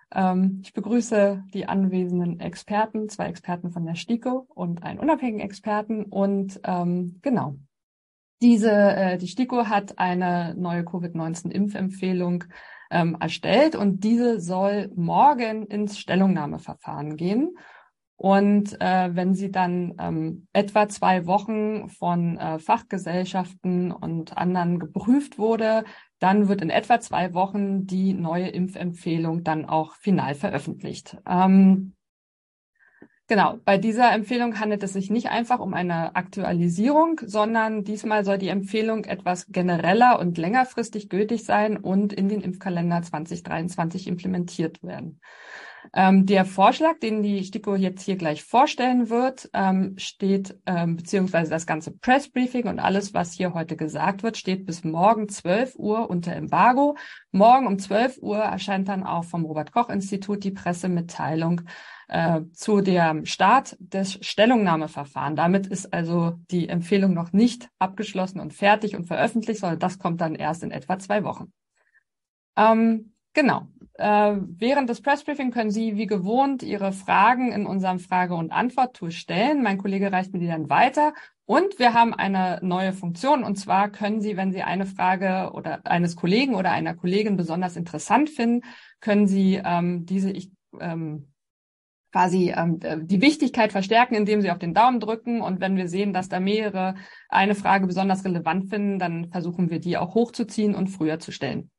Ich begrüße die anwesenden Experten, 2 Experten von der STIKO und einen unabhängigen Experten. Und genau, die STIKO hat eine neue Covid-19-Impfempfehlung erstellt und diese soll morgen ins Stellungnahmeverfahren gehen. Und wenn sie dann etwa 2 Wochen von Fachgesellschaften und anderen geprüft wurde, dann wird in etwa 2 Wochen die neue Impfempfehlung dann auch final veröffentlicht. Genau, bei dieser Empfehlung handelt es sich nicht einfach um eine Aktualisierung, sondern diesmal soll die Empfehlung etwas genereller und längerfristig gültig sein und in den Impfkalender 2023 implementiert werden. Der Vorschlag, den die STIKO jetzt hier gleich vorstellen wird, steht, beziehungsweise das ganze Pressbriefing und alles, was hier heute gesagt wird, steht bis morgen 12 Uhr unter Embargo. Morgen um 12 Uhr erscheint dann auch vom Robert-Koch-Institut die Pressemitteilung zu dem Start des Stellungnahmeverfahrens. Damit ist also die Empfehlung noch nicht abgeschlossen und fertig und veröffentlicht, sondern das kommt dann erst in etwa 2 Wochen. Genau. Während des Pressbriefing können Sie wie gewohnt Ihre Fragen in unserem Frage- und Antwort-Tool stellen. Mein Kollege reicht mir die dann weiter. Und wir haben eine neue Funktion. Und zwar können Sie, wenn Sie eine Frage oder eines Kollegen oder einer Kollegin besonders interessant finden, können Sie die Wichtigkeit verstärken, indem Sie auf den Daumen drücken. Und wenn wir sehen, dass da mehrere eine Frage besonders relevant finden, dann versuchen wir die auch hochzuziehen und früher zu stellen.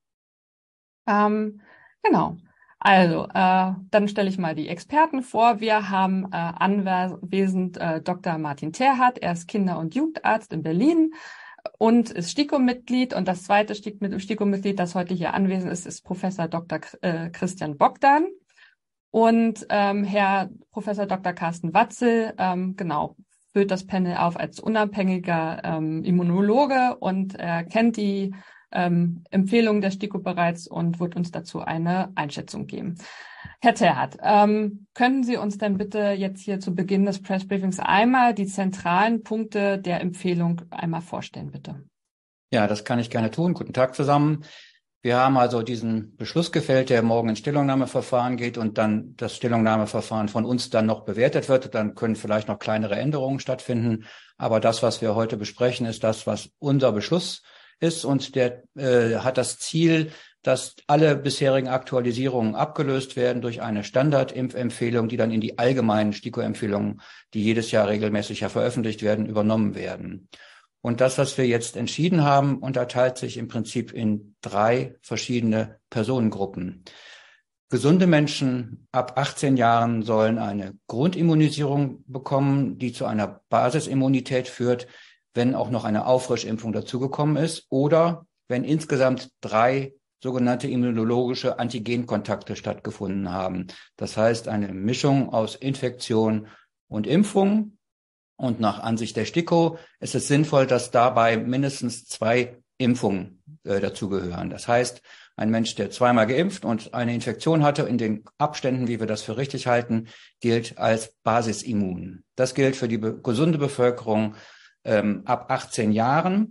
Genau. Also, dann stelle ich mal die Experten vor. Wir haben anwesend Dr. Martin Terhardt. Er ist Kinder- und Jugendarzt in Berlin und ist STIKO-Mitglied. Und das zweite STIKO-Mitglied, das heute hier anwesend ist, ist Professor Dr. Christian Bogdan. Und Herr Professor Dr. Carsten Watzel, genau, füllt das Panel auf als unabhängiger Immunologe und kennt die Empfehlungen der STIKO bereits und wird uns dazu eine Einschätzung geben. Herr Terhardt, könnten Sie uns denn bitte jetzt hier zu Beginn des Pressbriefings einmal die zentralen Punkte der Empfehlung einmal vorstellen, bitte? Ja, das kann ich gerne tun. Guten Tag zusammen. Wir haben also diesen Beschluss gefällt, der morgen ins Stellungnahmeverfahren geht und dann das Stellungnahmeverfahren von uns dann noch bewertet wird. Dann können vielleicht noch kleinere Änderungen stattfinden. Aber das, was wir heute besprechen, ist das, was unser Beschluss ist. Und der hat das Ziel, dass alle bisherigen Aktualisierungen abgelöst werden durch eine Standardimpfempfehlung, die dann in die allgemeinen STIKO-Empfehlungen, die jedes Jahr regelmäßig veröffentlicht werden, übernommen werden. Und das, was wir jetzt entschieden haben, unterteilt sich im Prinzip in 3 verschiedene Personengruppen. Gesunde Menschen ab 18 Jahren sollen eine Grundimmunisierung bekommen, die zu einer Basisimmunität führt, wenn auch noch eine Auffrischimpfung dazugekommen ist oder wenn insgesamt 3 sogenannte immunologische Antigenkontakte stattgefunden haben. Das heißt, eine Mischung aus Infektion und Impfung. Und nach Ansicht der STIKO ist es sinnvoll, dass dabei mindestens 2 Impfungen dazugehören. Das heißt, ein Mensch, der 2-mal geimpft und eine Infektion hatte, in den Abständen, wie wir das für richtig halten, gilt als Basisimmun. Das gilt für die gesunde Bevölkerung ab 18 Jahren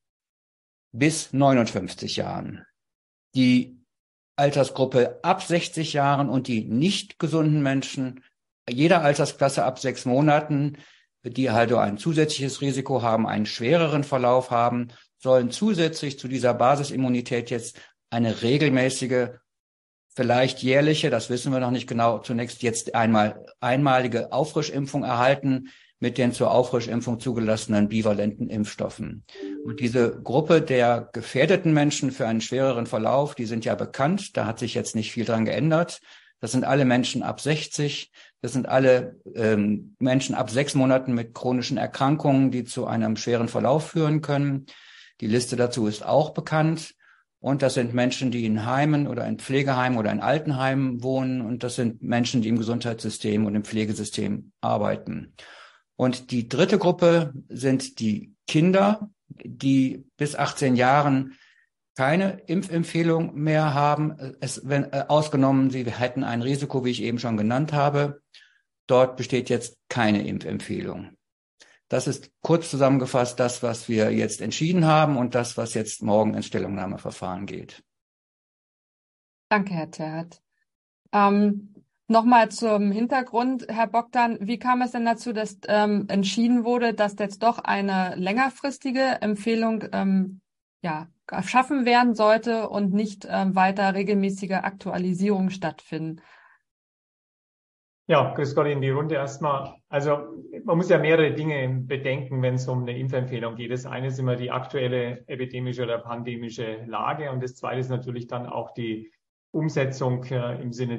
bis 59 Jahren. Die Altersgruppe ab 60 Jahren und die nicht gesunden Menschen, jeder Altersklasse ab 6 Monaten, die also ein zusätzliches Risiko haben, einen schwereren Verlauf haben, sollen zusätzlich zu dieser Basisimmunität jetzt eine regelmäßige, vielleicht jährliche, das wissen wir noch nicht genau, zunächst jetzt einmalige Auffrischimpfung erhalten mit den zur Auffrischimpfung zugelassenen bivalenten Impfstoffen. Und diese Gruppe der gefährdeten Menschen für einen schwereren Verlauf, die sind ja bekannt, da hat sich jetzt nicht viel dran geändert. Das sind alle Menschen ab 60, das sind alle Menschen ab 6 Monaten mit chronischen Erkrankungen, die zu einem schweren Verlauf führen können. Die Liste dazu ist auch bekannt. Und das sind Menschen, die in Heimen oder in Pflegeheimen oder in Altenheimen wohnen. Und das sind Menschen, die im Gesundheitssystem und im Pflegesystem arbeiten. Und die dritte Gruppe sind die Kinder, die bis 18 Jahren keine Impfempfehlung mehr haben, ausgenommen, sie hätten ein Risiko, wie ich eben schon genannt habe. Dort besteht jetzt keine Impfempfehlung. Das ist kurz zusammengefasst das, was wir jetzt entschieden haben und das, was jetzt morgen ins Stellungnahmeverfahren geht. Danke, Herr Terhardt. Nochmal zum Hintergrund, Herr Bogdan, wie kam es denn dazu, dass entschieden wurde, dass jetzt doch eine längerfristige Empfehlung erschaffen werden sollte und nicht weiter regelmäßige Aktualisierungen stattfinden? Ja, grüß Gott in die Runde erstmal. Also man muss ja mehrere Dinge bedenken, wenn es um eine Impfempfehlung geht. Das eine ist immer die aktuelle epidemische oder pandemische Lage und das zweite ist natürlich dann auch die Umsetzung im Sinne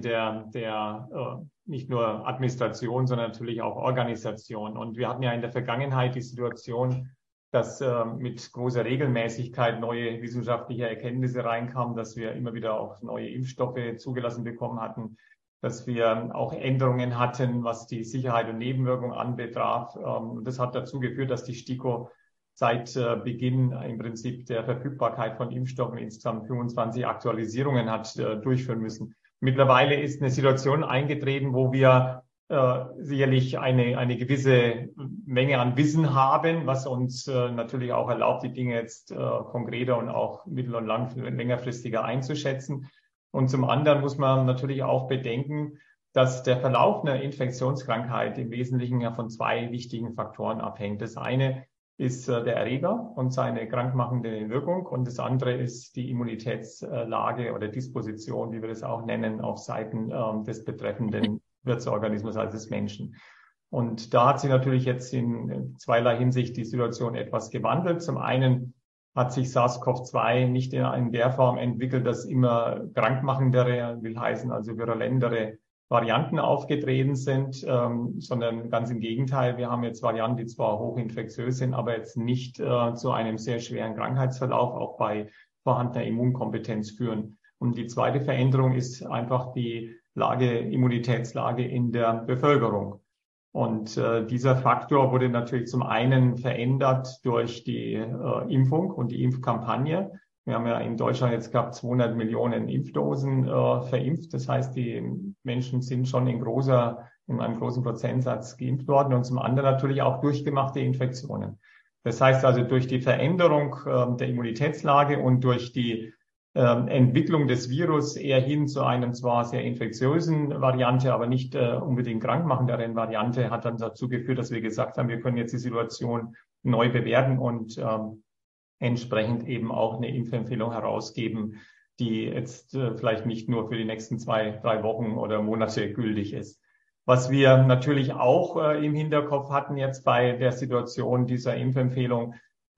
der nicht nur Administration, sondern natürlich auch Organisation. Und wir hatten ja in der Vergangenheit die Situation, dass mit großer Regelmäßigkeit neue wissenschaftliche Erkenntnisse reinkamen, dass wir immer wieder auch neue Impfstoffe zugelassen bekommen hatten, dass wir auch Änderungen hatten, was die Sicherheit und Nebenwirkung anbetraf. Und das hat dazu geführt, dass die STIKO seit Beginn im Prinzip der Verfügbarkeit von Impfstoffen insgesamt 25 Aktualisierungen hat durchführen müssen. Mittlerweile ist eine Situation eingetreten, wo wir sicherlich eine gewisse Menge an Wissen haben, was uns natürlich auch erlaubt, die Dinge jetzt konkreter und auch mittel- und längerfristiger einzuschätzen. Und zum anderen muss man natürlich auch bedenken, dass der Verlauf einer Infektionskrankheit im Wesentlichen ja von zwei wichtigen Faktoren abhängt. Das eine ist der Erreger und seine krankmachende Wirkung und das andere ist die Immunitätslage oder Disposition, wie wir das auch nennen, auf Seiten des betreffenden Wirtsorganismus, also des Menschen. Und da hat sich natürlich jetzt in zweierlei Hinsicht die Situation etwas gewandelt. Zum einen hat sich SARS-CoV-2 nicht in der Form entwickelt, dass immer krankmachendere, will heißen also virulentere Varianten aufgetreten sind, sondern ganz im Gegenteil. Wir haben jetzt Varianten, die zwar hochinfektiös sind, aber jetzt nicht zu einem sehr schweren Krankheitsverlauf auch bei vorhandener Immunkompetenz führen. Und die zweite Veränderung ist einfach die Immunitätslage in der Bevölkerung. Und dieser Faktor wurde natürlich zum einen verändert durch die Impfung und die Impfkampagne. Wir haben ja in Deutschland jetzt knapp 200 Millionen Impfdosen verimpft. Das heißt, die Menschen sind schon in einem großen Prozentsatz geimpft worden und zum anderen natürlich auch durchgemachte Infektionen. Das heißt also durch die Veränderung der Immunitätslage und durch die Entwicklung des Virus eher hin zu einem zwar sehr infektiösen Variante, aber nicht unbedingt krankmachenderen Variante, hat dann dazu geführt, dass wir gesagt haben, wir können jetzt die Situation neu bewerten und entsprechend eben auch eine Impfempfehlung herausgeben, die jetzt vielleicht nicht nur für die nächsten 2-3 Wochen oder Monate gültig ist. Was wir natürlich auch im Hinterkopf hatten jetzt bei der Situation dieser Impfempfehlung,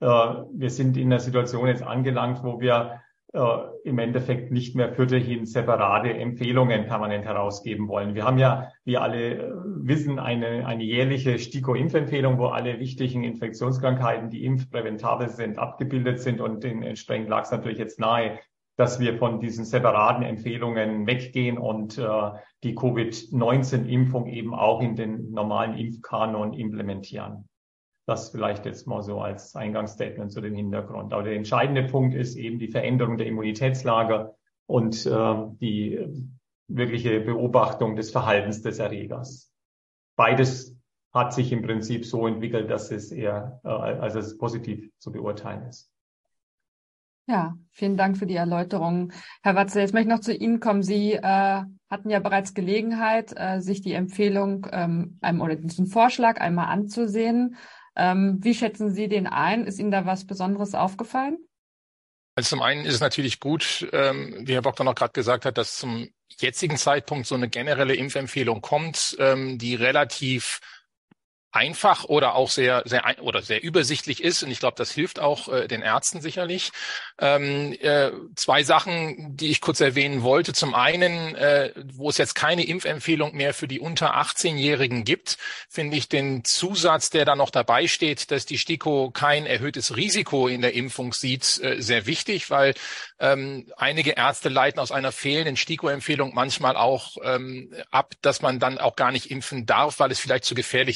wir sind in einer Situation jetzt angelangt, wo wir im Endeffekt nicht mehr fürderhin separate Empfehlungen permanent herausgeben wollen. Wir haben ja, wie alle wissen, eine jährliche STIKO-Impfempfehlung, wo alle wichtigen Infektionskrankheiten, die impfpräventabel sind, abgebildet sind und entsprechend lag es natürlich jetzt nahe, dass wir von diesen separaten Empfehlungen weggehen und die Covid-19-Impfung eben auch in den normalen Impfkanon implementieren. Das vielleicht jetzt mal so als Eingangsstatement zu dem Hintergrund. Aber der entscheidende Punkt ist eben die Veränderung der Immunitätslage und die wirkliche Beobachtung des Verhaltens des Erregers. Beides hat sich im Prinzip so entwickelt, dass es als es positiv zu beurteilen ist. Ja, vielen Dank für die Erläuterung. Herr Watzel, jetzt möchte ich noch zu Ihnen kommen. Sie hatten ja bereits Gelegenheit, sich die Empfehlung oder diesen Vorschlag einmal anzusehen. Wie schätzen Sie den ein? Ist Ihnen da was Besonderes aufgefallen? Also zum einen ist es natürlich gut, wie Herr Bogdan noch gerade gesagt hat, dass zum jetzigen Zeitpunkt so eine generelle Impfempfehlung kommt, die relativ einfach oder auch sehr übersichtlich ist. Und ich glaube, das hilft auch den Ärzten sicherlich. Zwei Sachen, die ich kurz erwähnen wollte. Zum einen, wo es jetzt keine Impfempfehlung mehr für die unter 18-Jährigen gibt, finde ich den Zusatz, der da noch dabei steht, dass die STIKO kein erhöhtes Risiko in der Impfung sieht, sehr wichtig, weil einige Ärzte leiten aus einer fehlenden STIKO-Empfehlung manchmal auch ab, dass man dann auch gar nicht impfen darf, weil es vielleicht zu gefährlich sei. Und das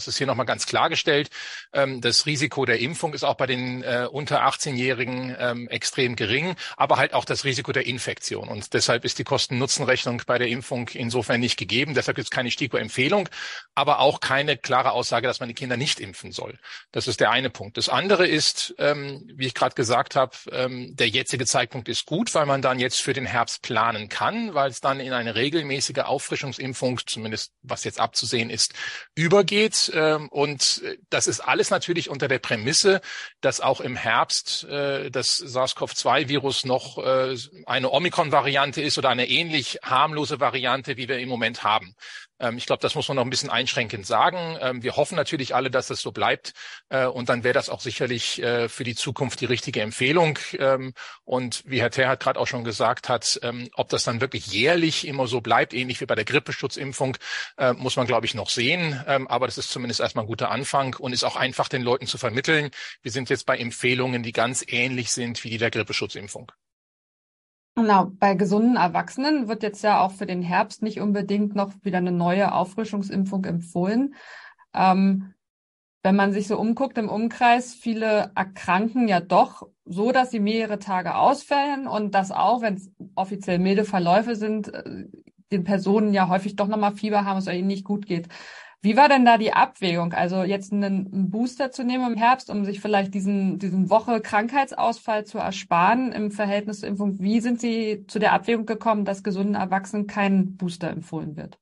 Das ist hier nochmal ganz klargestellt. Das Risiko der Impfung ist auch bei den unter 18-Jährigen extrem gering, aber halt auch das Risiko der Infektion. Und deshalb ist die Kosten-Nutzen-Rechnung bei der Impfung insofern nicht gegeben. Deshalb gibt es keine STIKO-Empfehlung, aber auch keine klare Aussage, dass man die Kinder nicht impfen soll. Das ist der eine Punkt. Das andere ist, wie ich gerade gesagt habe, der jetzige Zeitpunkt ist gut, weil man dann jetzt für den Herbst planen kann, weil es dann in eine regelmäßige Auffrischungsimpfung, zumindest was jetzt abzusehen ist, übergeht. Und das ist alles natürlich unter der Prämisse, dass auch im Herbst das SARS-CoV-2-Virus noch eine Omikron-Variante ist oder eine ähnlich harmlose Variante, wie wir im Moment haben. Ich glaube, das muss man noch ein bisschen einschränkend sagen. Wir hoffen natürlich alle, dass das so bleibt. Und dann wäre das auch sicherlich für die Zukunft die richtige Empfehlung. Und wie Herr Terhardt gerade auch schon gesagt hat, ob das dann wirklich jährlich immer so bleibt, ähnlich wie bei der Grippeschutzimpfung, muss man, glaube ich, noch sehen. Aber das ist zumindest erstmal ein guter Anfang und ist auch einfach den Leuten zu vermitteln. Wir sind jetzt bei Empfehlungen, die ganz ähnlich sind wie die der Grippeschutzimpfung. Genau, bei gesunden Erwachsenen wird jetzt ja auch für den Herbst nicht unbedingt noch wieder eine neue Auffrischungsimpfung empfohlen. Wenn man sich so umguckt im Umkreis, viele erkranken ja doch so, dass sie mehrere Tage ausfallen und das auch, wenn es offiziell milde Verläufe sind, den Personen ja häufig doch nochmal Fieber haben, es ihnen nicht gut geht. Wie war denn da die Abwägung? Also jetzt einen Booster zu nehmen im Herbst, um sich vielleicht diesen Woche Krankheitsausfall zu ersparen im Verhältnis zur Impfung. Wie sind Sie zu der Abwägung gekommen, dass gesunden Erwachsenen kein Booster empfohlen wird?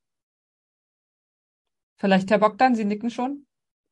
Vielleicht Herr Bogdan, Sie nicken schon?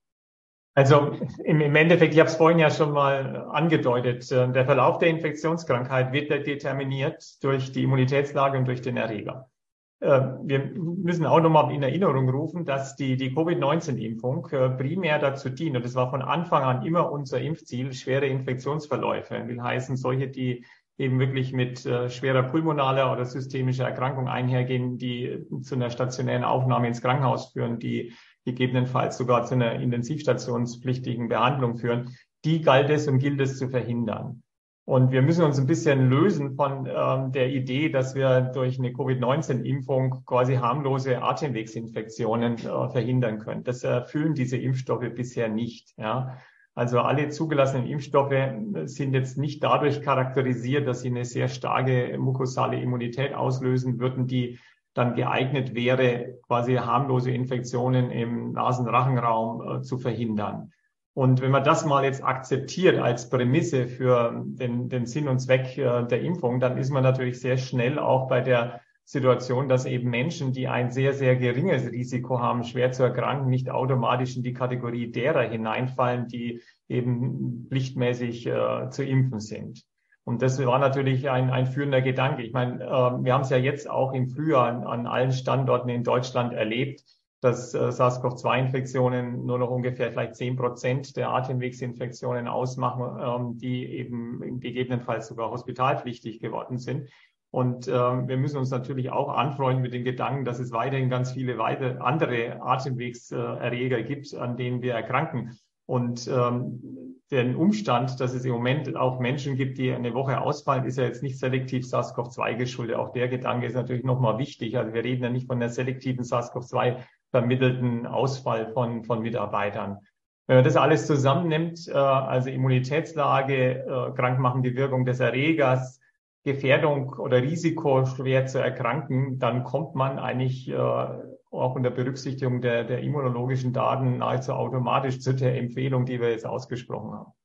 Also im Endeffekt, ich habe es vorhin ja schon mal angedeutet, der Verlauf der Infektionskrankheit wird determiniert durch die Immunitätslage und durch den Erreger. Wir müssen auch nochmal in Erinnerung rufen, dass die Covid-19-Impfung primär dazu dient, und das war von Anfang an immer unser Impfziel, schwere Infektionsverläufe. Will heißen, solche, die eben wirklich mit schwerer pulmonaler oder systemischer Erkrankung einhergehen, die zu einer stationären Aufnahme ins Krankenhaus führen, die gegebenenfalls sogar zu einer intensivstationspflichtigen Behandlung führen, die galt es und gilt es zu verhindern. Und wir müssen uns ein bisschen lösen von der Idee, dass wir durch eine Covid-19-Impfung quasi harmlose Atemwegsinfektionen verhindern können. Das erfüllen diese Impfstoffe bisher nicht. Ja. Also alle zugelassenen Impfstoffe sind jetzt nicht dadurch charakterisiert, dass sie eine sehr starke mukosale Immunität auslösen würden, die dann geeignet wäre, quasi harmlose Infektionen im Nasenrachenraum zu verhindern. Und wenn man das mal jetzt akzeptiert als Prämisse für den Sinn und Zweck der Impfung, dann ist man natürlich sehr schnell auch bei der Situation, dass eben Menschen, die ein sehr, sehr geringes Risiko haben, schwer zu erkranken, nicht automatisch in die Kategorie derer hineinfallen, die eben pflichtmäßig zu impfen sind. Und das war natürlich ein führender Gedanke. Ich meine, wir haben es ja jetzt auch im Frühjahr an allen Standorten in Deutschland erlebt, dass SARS-CoV-2-Infektionen nur noch ungefähr vielleicht 10% der Atemwegsinfektionen ausmachen, die eben gegebenenfalls sogar hospitalpflichtig geworden sind. Und wir müssen uns natürlich auch anfreunden mit den Gedanken, dass es weiterhin ganz viele weitere andere Atemwegserreger gibt, an denen wir erkranken. Und den Umstand, dass es im Moment auch Menschen gibt, die eine Woche ausfallen, ist ja jetzt nicht selektiv SARS-CoV-2 geschuldet. Auch der Gedanke ist natürlich nochmal wichtig. Also wir reden ja nicht von der selektiven SARS-CoV-2 vermittelten Ausfall von Mitarbeitern. Wenn man das alles zusammennimmt, also Immunitätslage, krankmachende Wirkung des Erregers, Gefährdung oder Risiko, schwer zu erkranken, dann kommt man eigentlich auch unter Berücksichtigung der immunologischen Daten nahezu automatisch zu der Empfehlung, die wir jetzt ausgesprochen haben.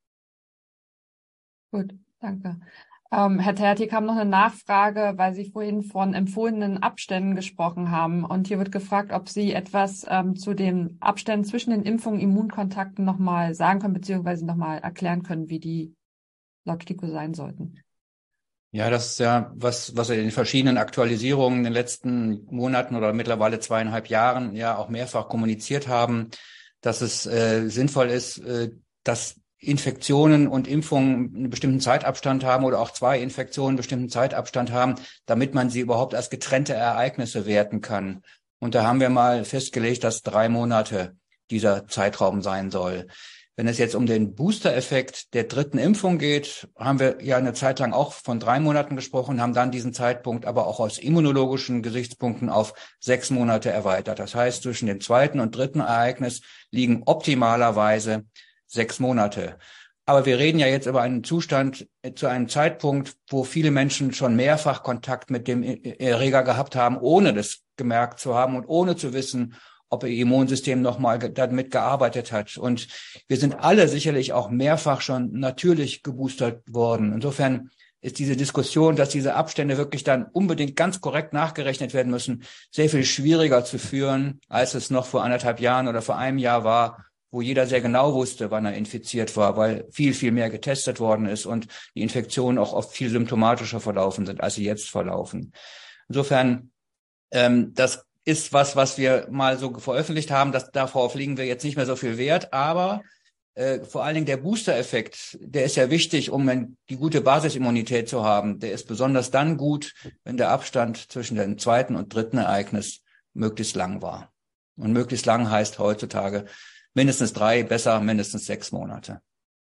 Gut, danke. Herr Terhardt, hier kam noch eine Nachfrage, weil Sie vorhin von empfohlenen Abständen gesprochen haben. Und hier wird gefragt, ob Sie etwas zu den Abständen zwischen den Impfungen, Immunkontakten nochmal sagen können, beziehungsweise nochmal erklären können, wie die laut STIKO sein sollten. Ja, das ist ja was wir in den verschiedenen Aktualisierungen in den letzten Monaten oder mittlerweile 2,5 Jahren ja auch mehrfach kommuniziert haben, dass es sinnvoll ist, dass Infektionen und Impfungen einen bestimmten Zeitabstand haben oder auch 2 Infektionen einen bestimmten Zeitabstand haben, damit man sie überhaupt als getrennte Ereignisse werten kann. Und da haben wir mal festgelegt, dass 3 Monate dieser Zeitraum sein soll. Wenn es jetzt um den Booster-Effekt der dritten Impfung geht, haben wir ja eine Zeit lang auch von 3 Monaten gesprochen, haben dann diesen Zeitpunkt aber auch aus immunologischen Gesichtspunkten auf 6 Monate erweitert. Das heißt, zwischen dem zweiten und dritten Ereignis liegen optimalerweise 6 Monate. Aber wir reden ja jetzt über einen Zustand zu einem Zeitpunkt, wo viele Menschen schon mehrfach Kontakt mit dem Erreger gehabt haben, ohne das gemerkt zu haben und ohne zu wissen, ob ihr Immunsystem nochmal damit gearbeitet hat. Und wir sind alle sicherlich auch mehrfach schon natürlich geboostert worden. Insofern ist diese Diskussion, dass diese Abstände wirklich dann unbedingt ganz korrekt nachgerechnet werden müssen, sehr viel schwieriger zu führen, als es noch vor 1,5 Jahren oder vor einem Jahr war, wo jeder sehr genau wusste, wann er infiziert war, weil viel, viel mehr getestet worden ist und die Infektionen auch oft viel symptomatischer verlaufen sind, als sie jetzt verlaufen. Insofern, das ist was wir mal so veröffentlicht haben, darauf legen wir jetzt nicht mehr so viel Wert, aber vor allen Dingen der Booster-Effekt, der ist ja wichtig, um die gute Basisimmunität zu haben. Der ist besonders dann gut, wenn der Abstand zwischen dem zweiten und dritten Ereignis möglichst lang war. Und möglichst lang heißt heutzutage mindestens 3, besser mindestens 6 Monate.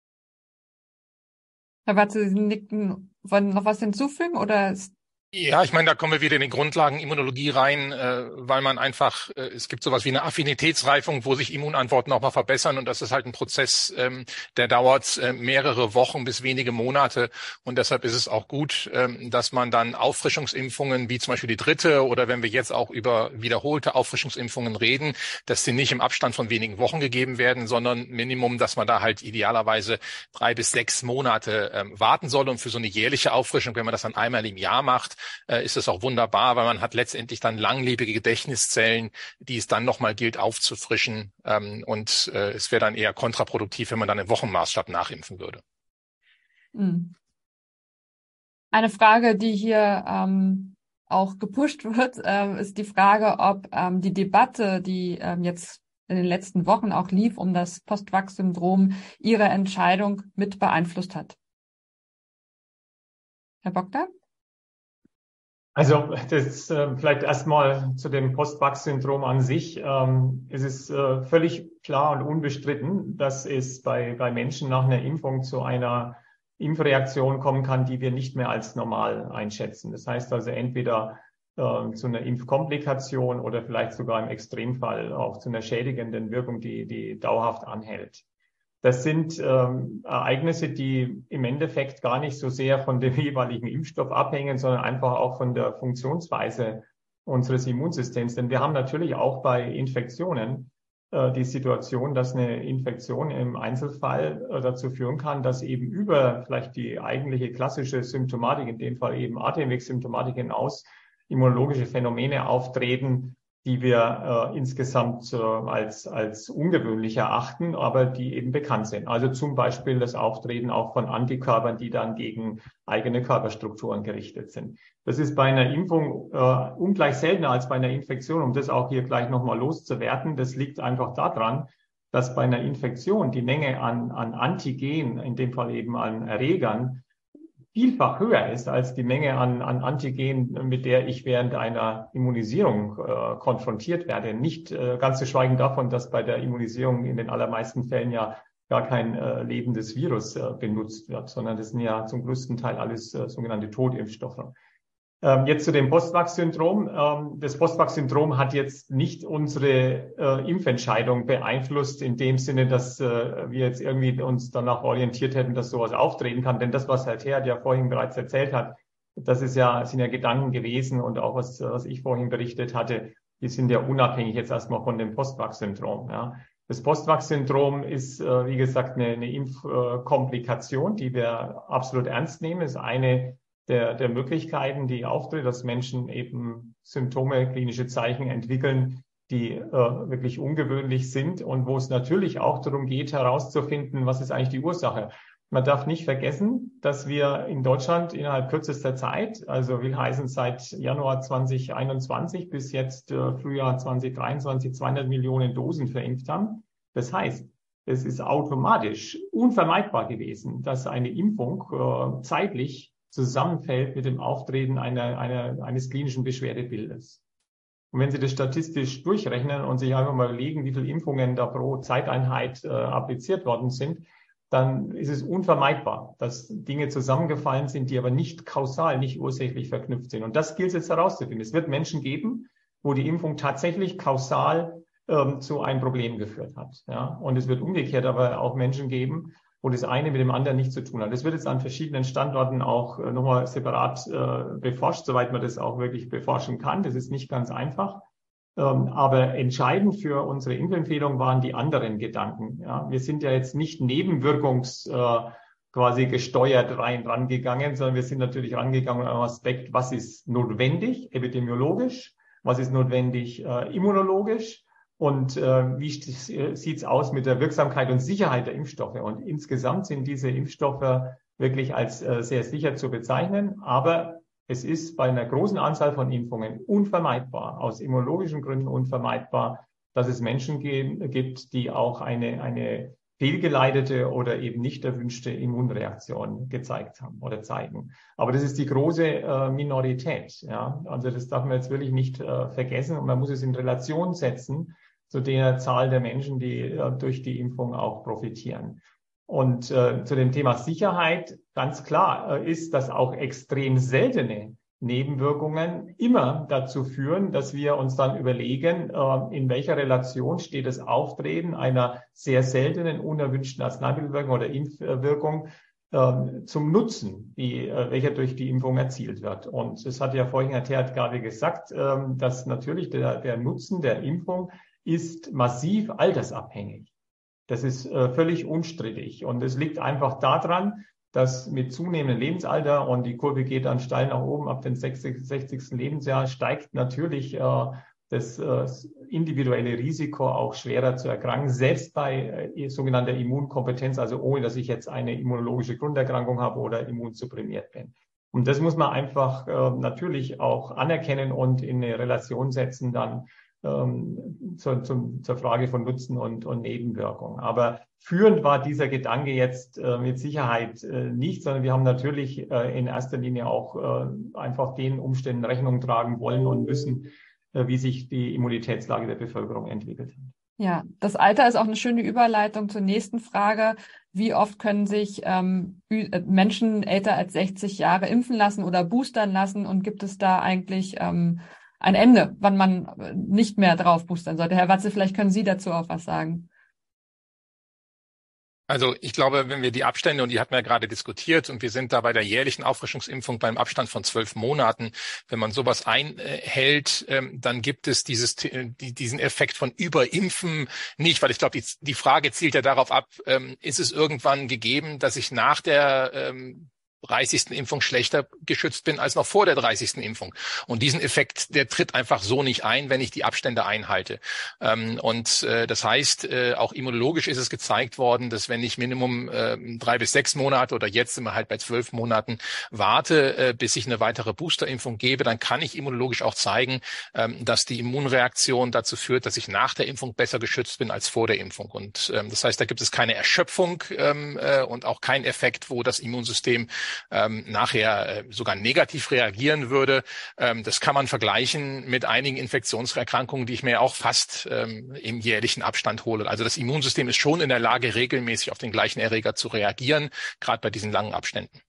Herr Watze, Sie nicken, wollen noch was hinzufügen oder ist Ja, ich meine, da kommen wir wieder in die Grundlagen Immunologie rein, weil man einfach, es gibt sowas wie eine Affinitätsreifung, wo sich Immunantworten auch mal verbessern und das ist halt ein Prozess, der dauert mehrere Wochen bis wenige Monate und deshalb ist es auch gut, dass man dann Auffrischungsimpfungen wie zum Beispiel die dritte oder wenn wir jetzt auch über wiederholte Auffrischungsimpfungen reden, dass die nicht im Abstand von wenigen Wochen gegeben werden, sondern Minimum, dass man da halt idealerweise 3 bis 6 Monate warten soll und für so eine jährliche Auffrischung, wenn man das dann einmal im Jahr macht, ist es auch wunderbar, weil man hat letztendlich dann langlebige Gedächtniszellen, die es dann nochmal gilt aufzufrischen. Und es wäre dann eher kontraproduktiv, wenn man dann im Wochenmaßstab nachimpfen würde. Eine Frage, die hier auch gepusht wird, ist die Frage, ob die Debatte, die jetzt in den letzten Wochen auch lief, um das Post-Vax-Syndrom, Ihre Entscheidung mit beeinflusst hat. Herr Bogdan? Also das vielleicht erstmal zu dem Post-Vax-Syndrom an sich. Es ist völlig klar und unbestritten, dass es bei Menschen nach einer Impfung zu einer Impfreaktion kommen kann, die wir nicht mehr als normal einschätzen. Das heißt also entweder zu einer Impfkomplikation oder vielleicht sogar im Extremfall auch zu einer schädigenden Wirkung, die dauerhaft anhält. Das sind Ereignisse, die im Endeffekt gar nicht so sehr von dem jeweiligen Impfstoff abhängen, sondern einfach auch von der Funktionsweise unseres Immunsystems. Denn wir haben natürlich auch bei Infektionen die Situation, dass eine Infektion im Einzelfall dazu führen kann, dass eben über vielleicht die eigentliche klassische Symptomatik, in dem Fall eben Atemwegssymptomatik hinaus, immunologische Phänomene auftreten, die wir insgesamt als ungewöhnlich erachten, aber die eben bekannt sind. Also zum Beispiel das Auftreten auch von Antikörpern, die dann gegen eigene Körperstrukturen gerichtet sind. Das ist bei einer Impfung ungleich seltener als bei einer Infektion, um das auch hier gleich nochmal loszuwerten. Das liegt einfach daran, dass bei einer Infektion die Menge an Antigen, in dem Fall eben an Erregern, vielfach höher ist als die Menge an Antigen, mit der ich während einer Immunisierung konfrontiert werde. Nicht ganz zu schweigen davon, dass bei der Immunisierung in den allermeisten Fällen ja gar kein lebendes Virus benutzt wird, sondern das sind ja zum größten Teil alles sogenannte Totimpfstoffe. Jetzt zu dem Post-Vax-Syndrom. Das Post-Vax-Syndrom hat jetzt nicht unsere Impfentscheidung beeinflusst in dem Sinne, dass wir jetzt irgendwie uns danach orientiert hätten, dass sowas auftreten kann. Denn das, was Herr Theat ja vorhin bereits erzählt hat, sind ja Gedanken gewesen und auch was ich vorhin berichtet hatte, die sind ja unabhängig jetzt erstmal von dem Post-Vax-Syndrom. Ja. Das Post-Vax-Syndrom ist, wie gesagt, eine Impfkomplikation, die wir absolut ernst nehmen. Es ist eine der Möglichkeiten, die auftritt, dass Menschen eben Symptome, klinische Zeichen entwickeln, die wirklich ungewöhnlich sind und wo es natürlich auch darum geht, herauszufinden, was ist eigentlich die Ursache. Man darf nicht vergessen, dass wir in Deutschland innerhalb kürzester Zeit, also will heißen seit Januar 2021 bis jetzt Frühjahr 2023 200 Millionen Dosen verimpft haben. Das heißt, es ist automatisch unvermeidbar gewesen, dass eine Impfung zeitlich zusammenfällt mit dem Auftreten eines klinischen Beschwerdebildes. Und wenn Sie das statistisch durchrechnen und sich einfach mal überlegen, wie viele Impfungen da pro Zeiteinheit appliziert worden sind, dann ist es unvermeidbar, dass Dinge zusammengefallen sind, die aber nicht kausal, nicht ursächlich verknüpft sind. Und das gilt es jetzt herauszufinden. Es wird Menschen geben, wo die Impfung tatsächlich kausal zu einem Problem geführt hat. Ja? Und es wird umgekehrt aber auch Menschen geben, wo das eine mit dem anderen nichts zu tun hat. Das wird jetzt an verschiedenen Standorten auch nochmal separat beforscht, soweit man das auch wirklich beforschen kann. Das ist nicht ganz einfach. Aber entscheidend für unsere Impfempfehlung waren die anderen Gedanken. Ja, wir sind ja jetzt nicht quasi gesteuert rangegangen, sondern wir sind natürlich rangegangen an einen Aspekt, was ist notwendig epidemiologisch, was ist notwendig immunologisch und wie sieht's aus mit der Wirksamkeit und Sicherheit der Impfstoffe. Und insgesamt sind diese Impfstoffe wirklich als sehr sicher zu bezeichnen, aber es ist bei einer großen Anzahl von Impfungen unvermeidbar, aus immunologischen Gründen unvermeidbar, dass es Menschen gibt, die auch eine fehlgeleitete oder eben nicht erwünschte Immunreaktion gezeigt haben oder zeigen. Aber das ist die große Minorität. Ja? Also das darf man jetzt wirklich nicht vergessen und man muss es in Relation setzen zu der Zahl der Menschen, die durch die Impfung auch profitieren. Und zu dem Thema Sicherheit, ganz klar ist, dass auch extrem seltene Nebenwirkungen immer dazu führen, dass wir uns dann überlegen, in welcher Relation steht das Auftreten einer sehr seltenen, unerwünschten Arzneimittelwirkung oder Impfwirkung zum Nutzen, welcher durch die Impfung erzielt wird. Und das hat ja vorhin Herr Terhat gerade gesagt, dass natürlich der Nutzen der Impfung ist massiv altersabhängig. Das ist völlig unstrittig. Und es liegt einfach daran, dass mit zunehmendem Lebensalter und die Kurve geht dann steil nach oben, ab dem 60. Lebensjahr steigt natürlich das individuelle Risiko auch schwerer zu erkranken, selbst bei sogenannter Immunkompetenz, also ohne dass ich jetzt eine immunologische Grunderkrankung habe oder immunsupprimiert bin. Und das muss man einfach natürlich auch anerkennen und in eine Relation setzen dann zur Frage von Nutzen und Nebenwirkung. Aber führend war dieser Gedanke jetzt mit Sicherheit nicht, sondern wir haben natürlich in erster Linie auch einfach den Umständen Rechnung tragen wollen und müssen, wie sich die Immunitätslage der Bevölkerung entwickelt hat. Ja, das Alter ist auch eine schöne Überleitung zur nächsten Frage. Wie oft können sich Menschen älter als 60 Jahre impfen lassen oder boostern lassen? Und gibt es da eigentlich ein Ende, wann man nicht mehr drauf boostern sollte? Herr Watze, vielleicht können Sie dazu auch was sagen. Also ich glaube, wenn wir die Abstände, und die hatten wir ja gerade diskutiert, und wir sind da bei der jährlichen Auffrischungsimpfung beim Abstand von 12 Monaten, wenn man sowas einhält, dann gibt es diesen Effekt von Überimpfen nicht, weil ich glaube, die Frage zielt ja darauf ab, ist es irgendwann gegeben, dass ich nach der 30. Impfung schlechter geschützt bin als noch vor der 30. Impfung. Und diesen Effekt, der tritt einfach so nicht ein, wenn ich die Abstände einhalte. Das heißt, auch immunologisch ist es gezeigt worden, dass wenn ich Minimum 3 bis 6 Monate oder jetzt sind wir halt bei 12 Monaten warte, bis ich eine weitere Boosterimpfung gebe, dann kann ich immunologisch auch zeigen, dass die Immunreaktion dazu führt, dass ich nach der Impfung besser geschützt bin als vor der Impfung. Und das heißt, da gibt es keine Erschöpfung und auch keinen Effekt, wo das Immunsystem nachher sogar negativ reagieren würde. Das kann man vergleichen mit einigen Infektionserkrankungen, die ich mir auch fast im jährlichen Abstand hole. Also das Immunsystem ist schon in der Lage, regelmäßig auf den gleichen Erreger zu reagieren, gerade bei diesen langen Abständen.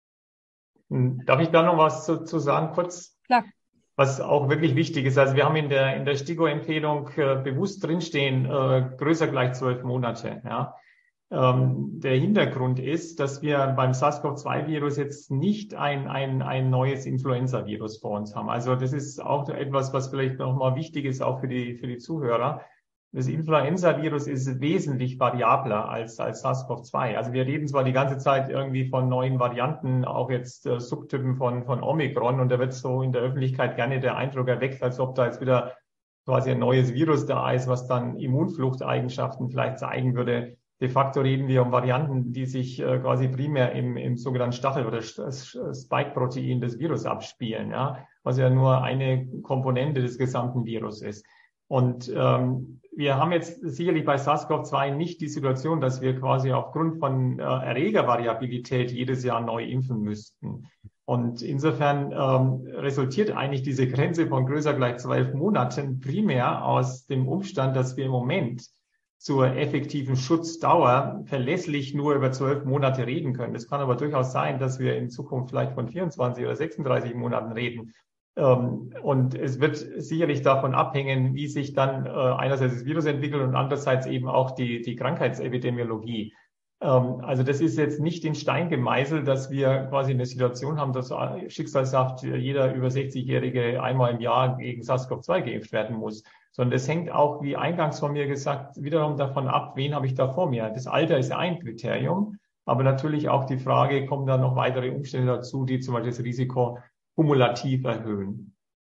Darf ich da noch was zu sagen kurz? Klar. Was auch wirklich wichtig ist. Also wir haben in der STIKO-Empfehlung bewusst drinstehen, größer gleich 12 Monate. Ja. Der Hintergrund ist, dass wir beim SARS-CoV-2-Virus jetzt nicht ein neues Influenza-Virus vor uns haben. Also das ist auch etwas, was vielleicht nochmal wichtig ist, auch für die Zuhörer. Das Influenza-Virus ist wesentlich variabler als SARS-CoV-2. Also wir reden zwar die ganze Zeit irgendwie von neuen Varianten, auch jetzt Subtypen von Omikron, und da wird so in der Öffentlichkeit gerne der Eindruck erweckt, als ob da jetzt wieder quasi ein neues Virus da ist, was dann Immunfluchteigenschaften vielleicht zeigen würde. De facto reden wir um Varianten, die sich quasi primär im sogenannten Stachel- oder Spike-Protein des Virus abspielen, ja, was ja nur eine Komponente des gesamten Virus ist. Und wir haben jetzt sicherlich bei SARS-CoV-2 nicht die Situation, dass wir quasi aufgrund von Erregervariabilität jedes Jahr neu impfen müssten. Und insofern resultiert eigentlich diese Grenze von größer gleich 12 Monaten primär aus dem Umstand, dass wir im Moment zur effektiven Schutzdauer verlässlich nur über 12 Monate reden können. Es kann aber durchaus sein, dass wir in Zukunft vielleicht von 24 oder 36 Monaten reden. Und es wird sicherlich davon abhängen, wie sich dann einerseits das Virus entwickelt und andererseits eben auch die Krankheitsepidemiologie. Also das ist jetzt nicht in Stein gemeißelt, dass wir quasi eine Situation haben, dass schicksalshaft jeder über 60-Jährige einmal im Jahr gegen SARS-CoV-2 geimpft werden muss, sondern es hängt auch, wie eingangs von mir gesagt, wiederum davon ab, wen habe ich da vor mir. Das Alter ist ein Kriterium, aber natürlich auch die Frage, kommen da noch weitere Umstände dazu, die zum Beispiel das Risiko kumulativ erhöhen.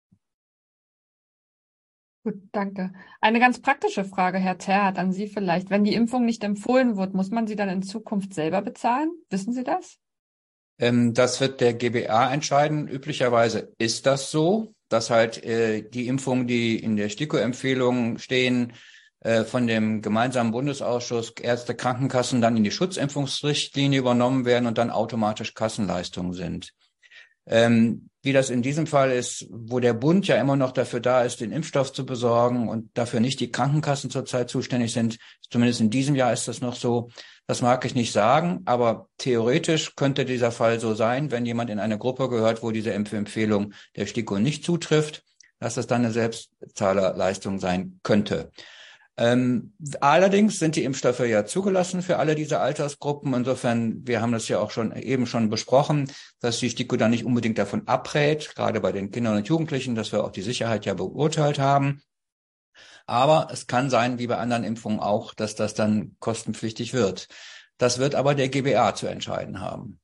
Gut, danke. Eine ganz praktische Frage, Herr Terhardt, an Sie vielleicht. Wenn die Impfung nicht empfohlen wird, muss man sie dann in Zukunft selber bezahlen? Wissen Sie das? Das wird der GBA entscheiden. Üblicherweise ist das so, dass halt die Impfungen, die in der STIKO-Empfehlung stehen, von dem gemeinsamen Bundesausschuss Ärzte, Krankenkassen dann in die Schutzimpfungsrichtlinie übernommen werden und dann automatisch Kassenleistungen sind. Wie das in diesem Fall ist, wo der Bund ja immer noch dafür da ist, den Impfstoff zu besorgen und dafür nicht die Krankenkassen zurzeit zuständig sind, zumindest in diesem Jahr ist das noch so, das mag ich nicht sagen, aber theoretisch könnte dieser Fall so sein, wenn jemand in eine Gruppe gehört, wo diese Impfempfehlung der STIKO nicht zutrifft, dass das dann eine Selbstzahlerleistung sein könnte. Allerdings sind die Impfstoffe ja zugelassen für alle diese Altersgruppen. Insofern, wir haben das ja auch eben schon besprochen, dass die STIKO dann nicht unbedingt davon abrät, gerade bei den Kindern und Jugendlichen, dass wir auch die Sicherheit ja beurteilt haben. Aber es kann sein, wie bei anderen Impfungen auch, dass das dann kostenpflichtig wird. Das wird aber der GBA zu entscheiden haben.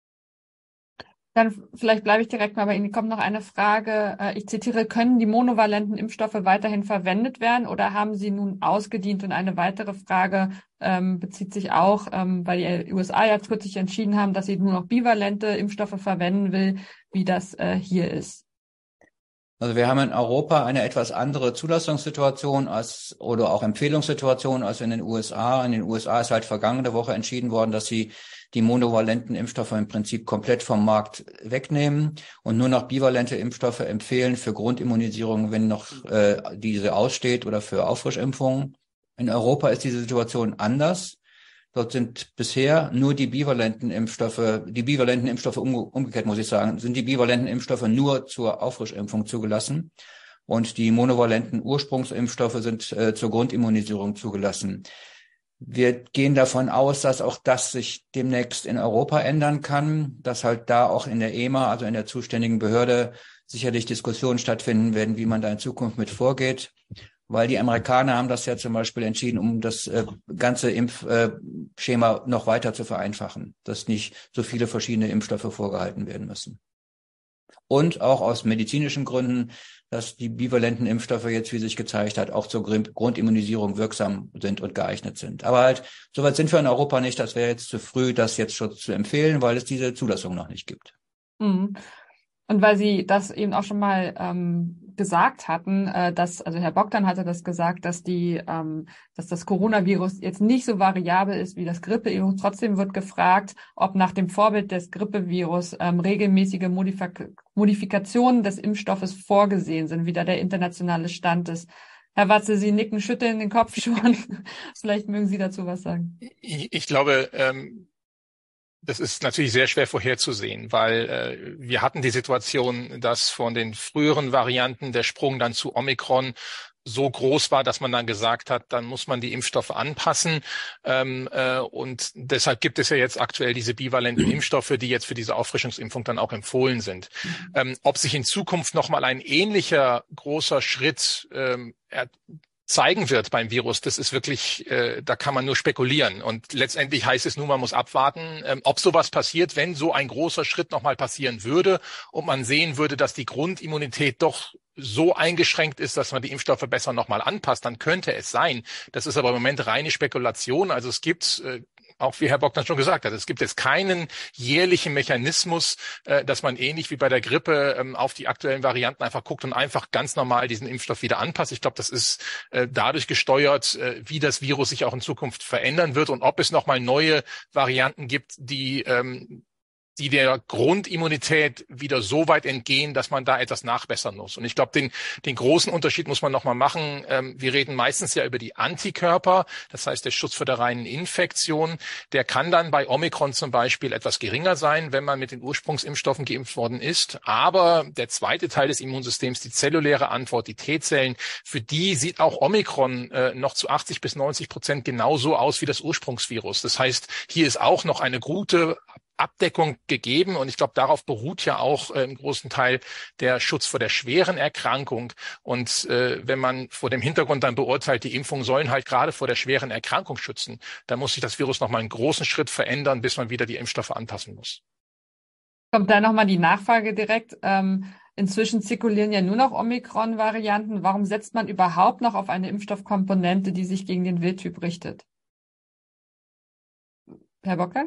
Dann vielleicht bleibe ich direkt mal bei Ihnen. Kommt noch eine Frage. Ich zitiere, können die monovalenten Impfstoffe weiterhin verwendet werden oder haben sie nun ausgedient? Und eine weitere Frage bezieht sich auch, weil die USA ja kürzlich entschieden haben, dass sie nur noch bivalente Impfstoffe verwenden will, wie das hier ist. Also wir haben in Europa eine etwas andere Zulassungssituation oder auch Empfehlungssituation als in den USA. In den USA ist halt vergangene Woche entschieden worden, dass sie die monovalenten Impfstoffe im Prinzip komplett vom Markt wegnehmen und nur noch bivalente Impfstoffe empfehlen für Grundimmunisierung, wenn noch diese aussteht, oder für Auffrischimpfungen. In Europa ist diese Situation anders. Dort sind bisher nur die bivalenten Impfstoffe umgekehrt muss ich sagen, sind die bivalenten Impfstoffe nur zur Auffrischimpfung zugelassen und die monovalenten Ursprungsimpfstoffe sind zur Grundimmunisierung zugelassen. Wir gehen davon aus, dass auch das sich demnächst in Europa ändern kann, dass halt da auch in der EMA, also in der zuständigen Behörde, sicherlich Diskussionen stattfinden werden, wie man da in Zukunft mit vorgeht. Weil die Amerikaner haben das ja zum Beispiel entschieden, um das ganze Impfschema noch weiter zu vereinfachen, dass nicht so viele verschiedene Impfstoffe vorgehalten werden müssen. Und auch aus medizinischen Gründen, dass die bivalenten Impfstoffe jetzt, wie sich gezeigt hat, auch zur Grundimmunisierung wirksam sind und geeignet sind. Aber halt, soweit sind wir in Europa nicht. Das wäre jetzt zu früh, das jetzt schon zu empfehlen, weil es diese Zulassung noch nicht gibt. Mhm. Und weil Sie das eben auch schon mal gesagt hatten, also Herr Bogdan hatte das gesagt, dass das Coronavirus jetzt nicht so variabel ist wie das Grippevirus. Trotzdem wird gefragt, ob nach dem Vorbild des Grippevirus regelmäßige Modifikationen des Impfstoffes vorgesehen sind, wie da der internationale Stand ist. Herr Watze, Sie nicken, schütteln den Kopf schon. Vielleicht mögen Sie dazu was sagen. Ich glaube, das ist natürlich sehr schwer vorherzusehen, weil wir hatten die Situation, dass von den früheren Varianten der Sprung dann zu Omikron so groß war, dass man dann gesagt hat, dann muss man die Impfstoffe anpassen. Und deshalb gibt es ja jetzt aktuell diese bivalenten Impfstoffe, die jetzt für diese Auffrischungsimpfung dann auch empfohlen sind. Ob sich in Zukunft nochmal ein ähnlicher großer Schritt zeigen wird beim Virus, das ist wirklich, da kann man nur spekulieren. Und letztendlich heißt es nur, man muss abwarten, ob sowas passiert, wenn so ein großer Schritt nochmal passieren würde und man sehen würde, dass die Grundimmunität doch so eingeschränkt ist, dass man die Impfstoffe besser nochmal anpasst, dann könnte es sein. Das ist aber im Moment reine Spekulation. Also es gibt, auch wie Herr Bogdan schon gesagt hat, es gibt jetzt keinen jährlichen Mechanismus, dass man ähnlich wie bei der Grippe auf die aktuellen Varianten einfach guckt und einfach ganz normal diesen Impfstoff wieder anpasst. Ich glaube, das ist dadurch gesteuert, wie das Virus sich auch in Zukunft verändern wird und ob es nochmal neue Varianten gibt, die die der Grundimmunität wieder so weit entgehen, dass man da etwas nachbessern muss. Und ich glaube, den großen Unterschied muss man nochmal machen. Wir reden meistens ja über die Antikörper, das heißt der Schutz vor der reinen Infektion. Der kann dann bei Omikron zum Beispiel etwas geringer sein, wenn man mit den Ursprungsimpfstoffen geimpft worden ist. Aber der zweite Teil des Immunsystems, die zelluläre Antwort, die T-Zellen, für die sieht auch Omikron noch zu 80-90% genauso aus wie das Ursprungsvirus. Das heißt, hier ist auch noch eine gute Abdeckung gegeben und ich glaube, darauf beruht ja auch im großen Teil der Schutz vor der schweren Erkrankung. Und wenn man vor dem Hintergrund dann beurteilt, die Impfungen sollen halt gerade vor der schweren Erkrankung schützen, dann muss sich das Virus nochmal einen großen Schritt verändern, bis man wieder die Impfstoffe anpassen muss. Kommt da nochmal die Nachfrage direkt. Inzwischen zirkulieren ja nur noch Omikron-Varianten. Warum setzt man überhaupt noch auf eine Impfstoffkomponente, die sich gegen den Wildtyp richtet? Herr Bockler?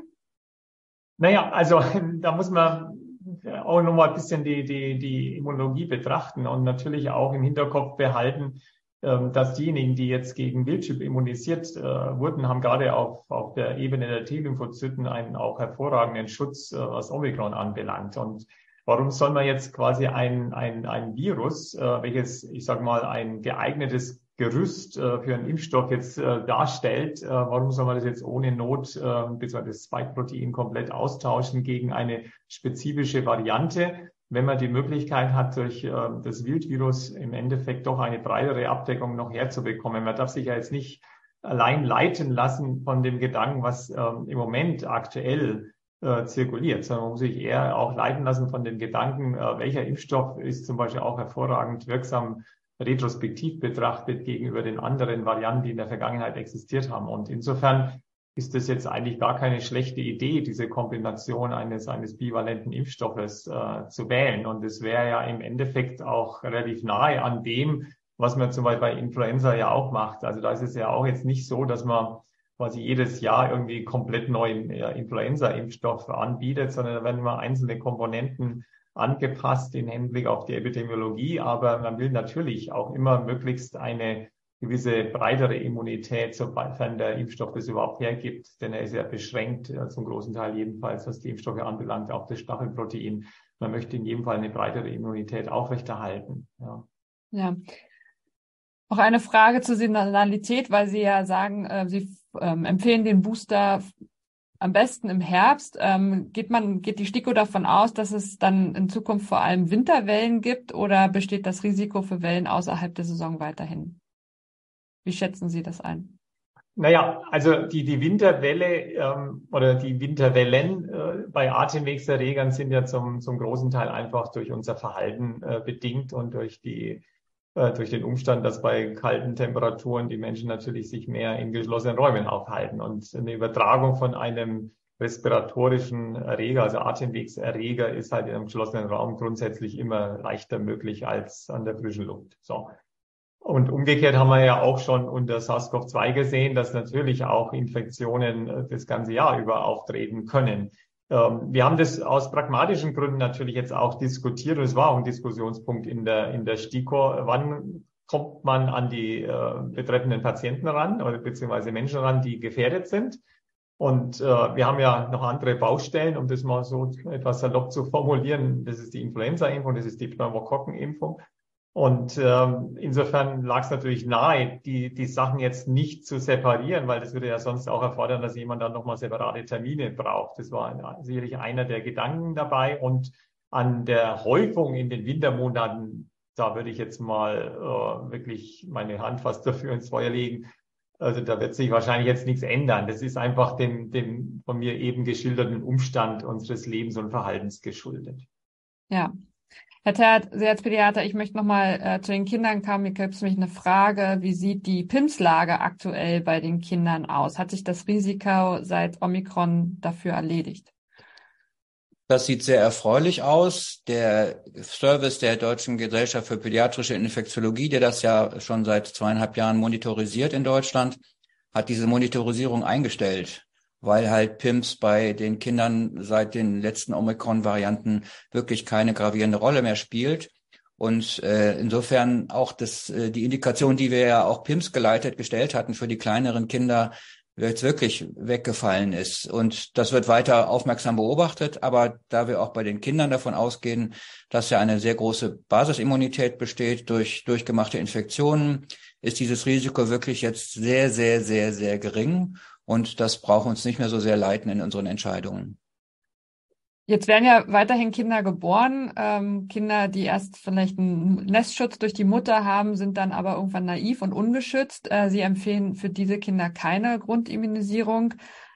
Naja, also da muss man auch nochmal ein bisschen die Immunologie betrachten und natürlich auch im Hinterkopf behalten, dass diejenigen, die jetzt gegen Wildtyp immunisiert wurden, haben gerade auf der Ebene der T-Lymphozyten einen auch hervorragenden Schutz, was Omikron anbelangt. Und warum soll man jetzt quasi ein Virus, welches, ich sage mal, ein geeignetes Gerüst für einen Impfstoff jetzt darstellt, warum soll man das jetzt ohne Not beziehungsweise das Spike-Protein komplett austauschen gegen eine spezifische Variante, wenn man die Möglichkeit hat, durch das Wildvirus im Endeffekt doch eine breitere Abdeckung noch herzubekommen. Man darf sich ja jetzt nicht allein leiten lassen von dem Gedanken, was im Moment aktuell zirkuliert, sondern man muss sich eher auch leiten lassen von dem Gedanken, welcher Impfstoff ist zum Beispiel auch hervorragend wirksam retrospektiv betrachtet gegenüber den anderen Varianten, die in der Vergangenheit existiert haben. Und insofern ist das jetzt eigentlich gar keine schlechte Idee, diese Kombination eines bivalenten Impfstoffes zu wählen. Und es wäre ja im Endeffekt auch relativ nahe an dem, was man zum Beispiel bei Influenza ja auch macht. Also da ist es ja auch jetzt nicht so, dass man quasi jedes Jahr irgendwie komplett neuen Influenza-Impfstoff anbietet, sondern da werden immer einzelne Komponenten angepasst im Hinblick auf die Epidemiologie. Aber man will natürlich auch immer möglichst eine gewisse breitere Immunität, sofern der Impfstoff das überhaupt hergibt, denn er ist ja beschränkt, zum großen Teil jedenfalls, was die Impfstoffe anbelangt, auch das Stachelprotein. Man möchte in jedem Fall eine breitere Immunität aufrechterhalten. Ja. Noch eine Frage zur Saisonalität, weil Sie ja sagen, Sie empfehlen den Booster am besten im Herbst. Geht die STIKO davon aus, dass es dann in Zukunft vor allem Winterwellen gibt oder besteht das Risiko für Wellen außerhalb der Saison weiterhin? Wie schätzen Sie das ein? Naja, also die Winterwelle oder die Winterwellen bei Atemwegserregern sind ja zum großen Teil einfach durch unser Verhalten bedingt und durch den Umstand, dass bei kalten Temperaturen die Menschen natürlich sich mehr in geschlossenen Räumen aufhalten. Und eine Übertragung von einem respiratorischen Erreger, also Atemwegserreger, ist halt in einem geschlossenen Raum grundsätzlich immer leichter möglich als an der frischen Luft. So. Und umgekehrt haben wir ja auch schon unter SARS-CoV-2 gesehen, dass natürlich auch Infektionen das ganze Jahr über auftreten können. Wir haben das aus pragmatischen Gründen natürlich jetzt auch diskutiert und es war auch ein Diskussionspunkt in der STIKO. Wann kommt man an die betreffenden Patienten ran oder beziehungsweise Menschen ran, die gefährdet sind? Und wir haben ja noch andere Baustellen, um das mal so etwas salopp zu formulieren. Das ist die Influenza-Impfung, das ist die Pneumokokken-Impfung. Und insofern lag es natürlich nahe, die Sachen jetzt nicht zu separieren, weil das würde ja sonst auch erfordern, dass jemand dann nochmal separate Termine braucht. Das war sicherlich einer der Gedanken dabei. Und an der Häufung in den Wintermonaten, da würde ich jetzt mal wirklich meine Hand fast dafür ins Feuer legen. Also da wird sich wahrscheinlich jetzt nichts ändern. Das ist einfach dem von mir eben geschilderten Umstand unseres Lebens und Verhaltens geschuldet. Ja. Herr Terhardt, Sie als Pädiater, ich möchte nochmal zu den Kindern kommen. Hier gibt es nämlich eine Frage, wie sieht die PIMS-Lage aktuell bei den Kindern aus? Hat sich das Risiko seit Omikron dafür erledigt? Das sieht sehr erfreulich aus. Der Service der Deutschen Gesellschaft für pädiatrische Infektiologie, der das ja schon seit 2,5 Jahren monitorisiert in Deutschland, hat diese Monitorisierung eingestellt, weil halt PIMS bei den Kindern seit den letzten Omikron-Varianten wirklich keine gravierende Rolle mehr spielt. Und insofern auch die Indikation, die wir ja auch PIMS geleitet gestellt hatten für die kleineren Kinder, jetzt wirklich weggefallen ist. Und das wird weiter aufmerksam beobachtet. Aber da wir auch bei den Kindern davon ausgehen, dass ja eine sehr große Basisimmunität besteht durch durchgemachte Infektionen, ist dieses Risiko wirklich jetzt sehr, sehr, sehr, sehr gering. Und das braucht uns nicht mehr so sehr leiten in unseren Entscheidungen. Jetzt werden ja weiterhin Kinder geboren. Kinder, die erst vielleicht einen Nestschutz durch die Mutter haben, sind dann aber irgendwann naiv und ungeschützt. Sie empfehlen für diese Kinder keine Grundimmunisierung.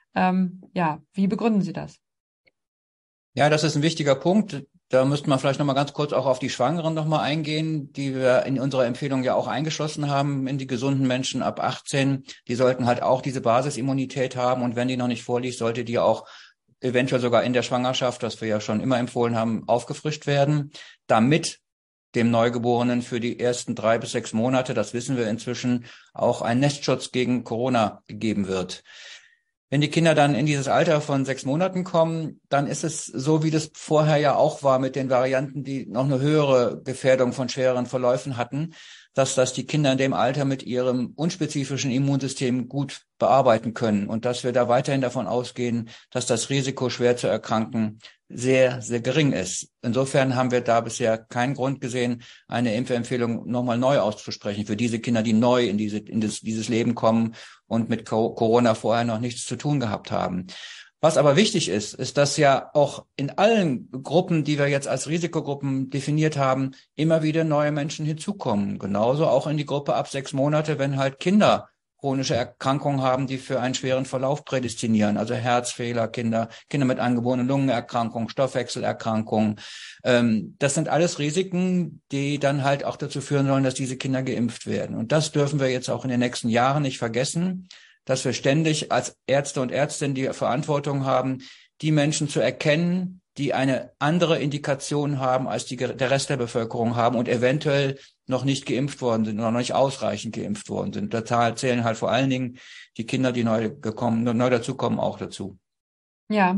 Wie begründen Sie das? Ja, das ist ein wichtiger Punkt. Da müsste man vielleicht nochmal ganz kurz auch auf die Schwangeren nochmal eingehen, die wir in unserer Empfehlung ja auch eingeschlossen haben in die gesunden Menschen ab 18. Die sollten halt auch diese Basisimmunität haben. Und wenn die noch nicht vorliegt, sollte die auch eventuell sogar in der Schwangerschaft, was wir ja schon immer empfohlen haben, aufgefrischt werden, damit dem Neugeborenen für die ersten 3 bis 6 Monate, das wissen wir inzwischen, auch ein Nestschutz gegen Corona gegeben wird. Wenn die Kinder dann in dieses Alter von 6 Monaten kommen, dann ist es so, wie das vorher ja auch war mit den Varianten, die noch eine höhere Gefährdung von schwereren Verläufen hatten, dass die Kinder in dem Alter mit ihrem unspezifischen Immunsystem gut bearbeiten können und dass wir da weiterhin davon ausgehen, dass das Risiko, schwer zu erkranken, sehr, sehr gering ist. Insofern haben wir da bisher keinen Grund gesehen, eine Impfempfehlung nochmal neu auszusprechen für diese Kinder, die neu in dieses Leben kommen und mit Corona vorher noch nichts zu tun gehabt haben. Was aber wichtig ist, ist, dass ja auch in allen Gruppen, die wir jetzt als Risikogruppen definiert haben, immer wieder neue Menschen hinzukommen. Genauso auch in die Gruppe ab 6 Monate, wenn halt Kinder chronische Erkrankungen haben, die für einen schweren Verlauf prädestinieren. Also Herzfehler, Kinder mit angeborenen Lungenerkrankungen, Stoffwechselerkrankungen. Das sind alles Risiken, die dann halt auch dazu führen sollen, dass diese Kinder geimpft werden. Und das dürfen wir jetzt auch in den nächsten Jahren nicht vergessen, dass wir ständig als Ärzte und Ärztinnen die Verantwortung haben, die Menschen zu erkennen, die eine andere Indikation haben, als der Rest der Bevölkerung haben und eventuell noch nicht geimpft worden sind oder noch nicht ausreichend geimpft worden sind. Da zählen halt vor allen Dingen die Kinder, die neu dazukommen, auch dazu. Ja,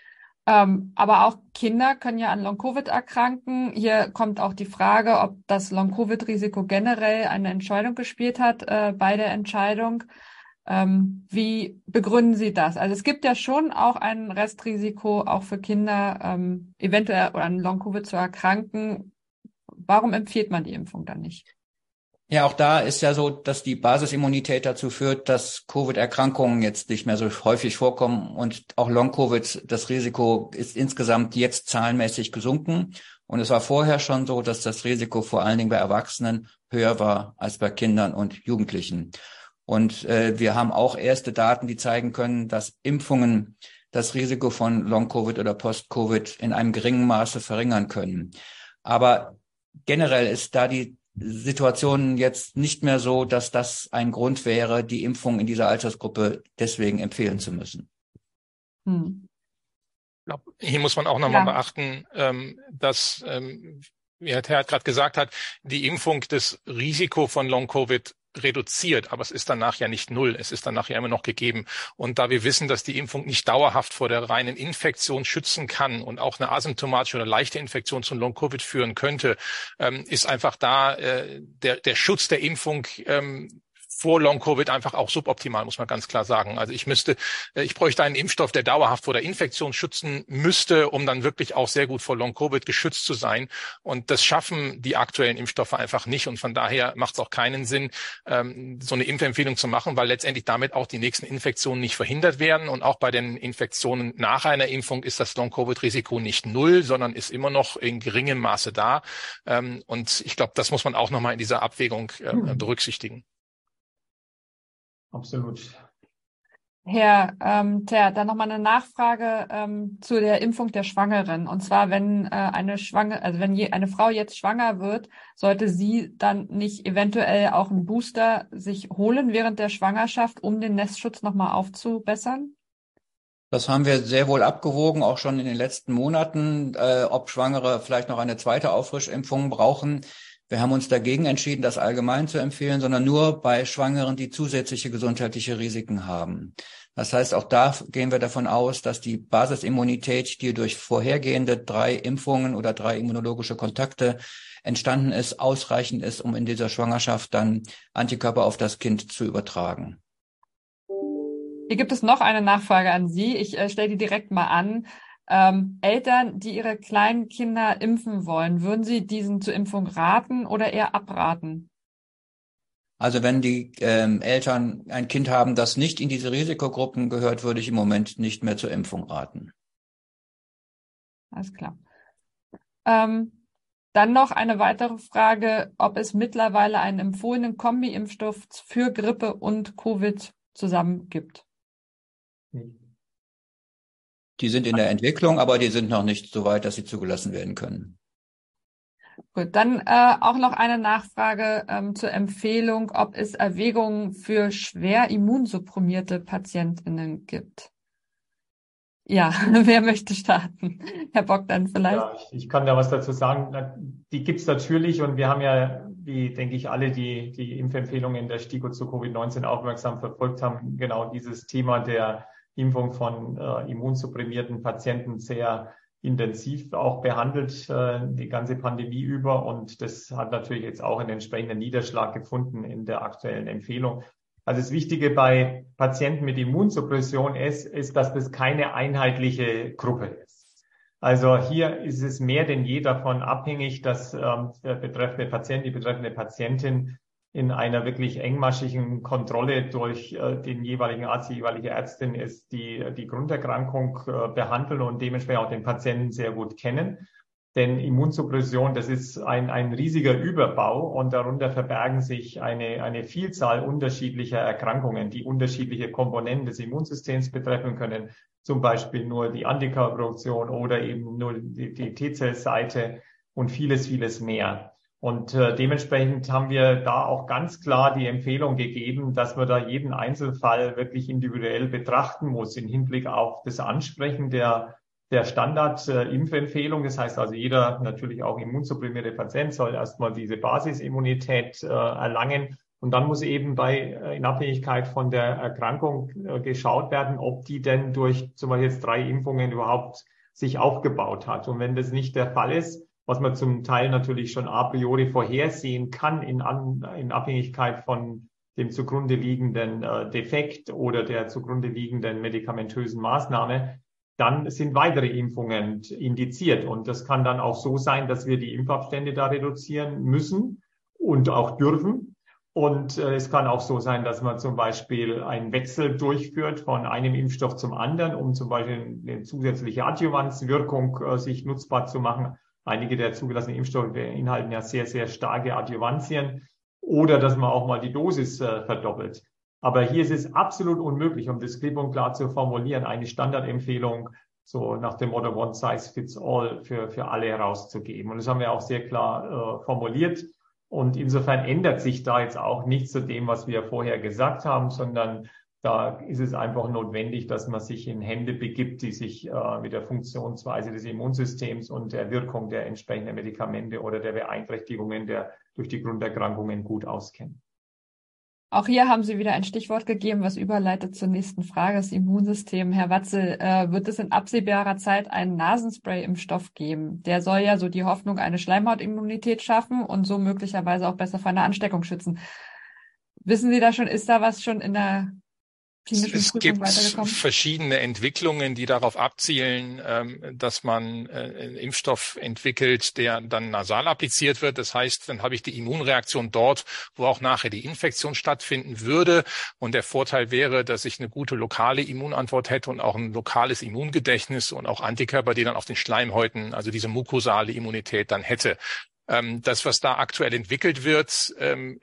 aber auch Kinder können ja an Long-Covid erkranken. Hier kommt auch die Frage, ob das Long-Covid-Risiko generell eine Entscheidung gespielt hat bei der Entscheidung. Wie begründen Sie das? Also es gibt ja schon auch ein Restrisiko, auch für Kinder, eventuell an Long-Covid zu erkranken. Warum empfiehlt man die Impfung dann nicht? Ja, auch da ist ja so, dass die Basisimmunität dazu führt, dass Covid-Erkrankungen jetzt nicht mehr so häufig vorkommen und auch Long-Covid, das Risiko ist insgesamt jetzt zahlenmäßig gesunken. Und es war vorher schon so, dass das Risiko vor allen Dingen bei Erwachsenen höher war als bei Kindern und Jugendlichen. Und wir haben auch erste Daten, die zeigen können, dass Impfungen das Risiko von Long-Covid oder Post-Covid in einem geringen Maße verringern können. Aber generell ist da die Situation jetzt nicht mehr so, dass das ein Grund wäre, die Impfung in dieser Altersgruppe deswegen empfehlen zu müssen. Ich glaube, hier muss man auch nochmal beachten, dass, wie Herr Terhat gerade gesagt hat, die Impfung das Risiko von Long-Covid reduziert, aber es ist danach ja nicht null, es ist danach ja immer noch gegeben. Und da wir wissen, dass die Impfung nicht dauerhaft vor der reinen Infektion schützen kann und auch eine asymptomatische oder leichte Infektion zum Long-Covid führen könnte, ist einfach da der Schutz der Impfung vor Long-Covid einfach auch suboptimal, muss man ganz klar sagen. Also ich bräuchte einen Impfstoff, der dauerhaft vor der Infektion schützen müsste, um dann wirklich auch sehr gut vor Long-Covid geschützt zu sein. Und das schaffen die aktuellen Impfstoffe einfach nicht. Und von daher macht es auch keinen Sinn, so eine Impfempfehlung zu machen, weil letztendlich damit auch die nächsten Infektionen nicht verhindert werden. Und auch bei den Infektionen nach einer Impfung ist das Long-Covid-Risiko nicht null, sondern ist immer noch in geringem Maße da. Und ich glaube, das muss man auch nochmal in dieser Abwägung berücksichtigen. Absolut. Herr Terhat, dann nochmal eine Nachfrage zu der Impfung der Schwangeren. Und zwar, wenn eine Frau jetzt schwanger wird, sollte sie dann nicht eventuell auch einen Booster sich holen während der Schwangerschaft, um den Nestschutz nochmal aufzubessern? Das haben wir sehr wohl abgewogen, auch schon in den letzten Monaten, ob Schwangere vielleicht noch eine zweite Auffrischimpfung brauchen. Wir haben uns dagegen entschieden, das allgemein zu empfehlen, sondern nur bei Schwangeren, die zusätzliche gesundheitliche Risiken haben. Das heißt, auch da gehen wir davon aus, dass die Basisimmunität, die durch vorhergehende 3 Impfungen oder 3 immunologische Kontakte entstanden ist, ausreichend ist, um in dieser Schwangerschaft dann Antikörper auf das Kind zu übertragen. Hier gibt es noch eine Nachfrage an Sie. Ich stelle die direkt mal an. Eltern, die ihre kleinen Kinder impfen wollen, würden Sie diesen zur Impfung raten oder eher abraten? Also wenn die Eltern ein Kind haben, das nicht in diese Risikogruppen gehört, würde ich im Moment nicht mehr zur Impfung raten. Alles klar. Dann noch eine weitere Frage, ob es mittlerweile einen empfohlenen Kombi-Impfstoff für Grippe und Covid zusammen gibt. Die sind in der Entwicklung, aber die sind noch nicht so weit, dass sie zugelassen werden können. Gut, dann auch noch eine Nachfrage zur Empfehlung, ob es Erwägungen für schwer immunsupprimierte PatientInnen gibt. Ja, wer möchte starten? Herr Bogdan vielleicht? Ja, ich kann da was dazu sagen. Die gibt's natürlich und wir haben ja, wie denke ich, alle, die Impfempfehlungen der STIKO zu Covid-19 aufmerksam verfolgt haben, genau dieses Thema der Impfung von immunsupprimierten Patienten sehr intensiv auch behandelt, die ganze Pandemie über. Und das hat natürlich jetzt auch einen entsprechenden Niederschlag gefunden in der aktuellen Empfehlung. Also das Wichtige bei Patienten mit Immunsuppression ist, dass das keine einheitliche Gruppe ist. Also hier ist es mehr denn je davon abhängig, dass der betreffende Patient, die betreffende Patientin in einer wirklich engmaschigen Kontrolle durch den jeweiligen Arzt, die jeweilige Ärztin ist, die Grunderkrankung behandeln und dementsprechend auch den Patienten sehr gut kennen. Denn Immunsuppression, das ist ein riesiger Überbau und darunter verbergen sich eine Vielzahl unterschiedlicher Erkrankungen, die unterschiedliche Komponenten des Immunsystems betreffen können. Zum Beispiel nur die Antikörperproduktion oder eben nur die T-Zellseite und vieles, vieles mehr. Und dementsprechend haben wir da auch ganz klar die Empfehlung gegeben, dass man da jeden Einzelfall wirklich individuell betrachten muss im Hinblick auf das Ansprechen der Standard-Impfempfehlung. Das heißt also, jeder natürlich auch immunsupprimierte Patient soll erstmal diese Basisimmunität erlangen. Und dann muss eben in Abhängigkeit von der Erkrankung geschaut werden, ob die denn durch zum Beispiel jetzt 3 Impfungen überhaupt sich aufgebaut hat. Und wenn das nicht der Fall ist, was man zum Teil natürlich schon a priori vorhersehen kann in Abhängigkeit von dem zugrunde liegenden Defekt oder der zugrunde liegenden medikamentösen Maßnahme, dann sind weitere Impfungen indiziert. Und das kann dann auch so sein, dass wir die Impfabstände da reduzieren müssen und auch dürfen. Und es kann auch so sein, dass man zum Beispiel einen Wechsel durchführt von einem Impfstoff zum anderen, um zum Beispiel eine zusätzliche Adjuvanzwirkung sich nutzbar zu machen. Einige der zugelassenen Impfstoffe beinhalten ja sehr, sehr starke Adjuvantien. Oder dass man auch mal die Dosis verdoppelt. Aber hier ist es absolut unmöglich, um das klipp und klar zu formulieren, eine Standardempfehlung so nach dem Motto One Size Fits All für alle herauszugeben. Und das haben wir auch sehr klar formuliert. Und insofern ändert sich da jetzt auch nichts zu dem, was wir vorher gesagt haben, sondern da ist es einfach notwendig, dass man sich in Hände begibt, die sich mit der Funktionsweise des Immunsystems und der Wirkung der entsprechenden Medikamente oder der Beeinträchtigungen durch die Grunderkrankungen gut auskennen. Auch hier haben Sie wieder ein Stichwort gegeben, was überleitet zur nächsten Frage, das Immunsystem. Herr Watzel, wird es in absehbarer Zeit einen Nasenspray-Impfstoff geben? Der soll ja so die Hoffnung eine Schleimhautimmunität schaffen und so möglicherweise auch besser vor einer Ansteckung schützen. Wissen Sie da schon, ist da was schon in der klinischen Prüfung weitergekommen? Es gibt verschiedene Entwicklungen, die darauf abzielen, dass man einen Impfstoff entwickelt, der dann nasal appliziert wird. Das heißt, dann habe ich die Immunreaktion dort, wo auch nachher die Infektion stattfinden würde. Und der Vorteil wäre, dass ich eine gute lokale Immunantwort hätte und auch ein lokales Immungedächtnis und auch Antikörper, die dann auf den Schleimhäuten, also diese mukosale Immunität dann hätte. Das, was da aktuell entwickelt wird,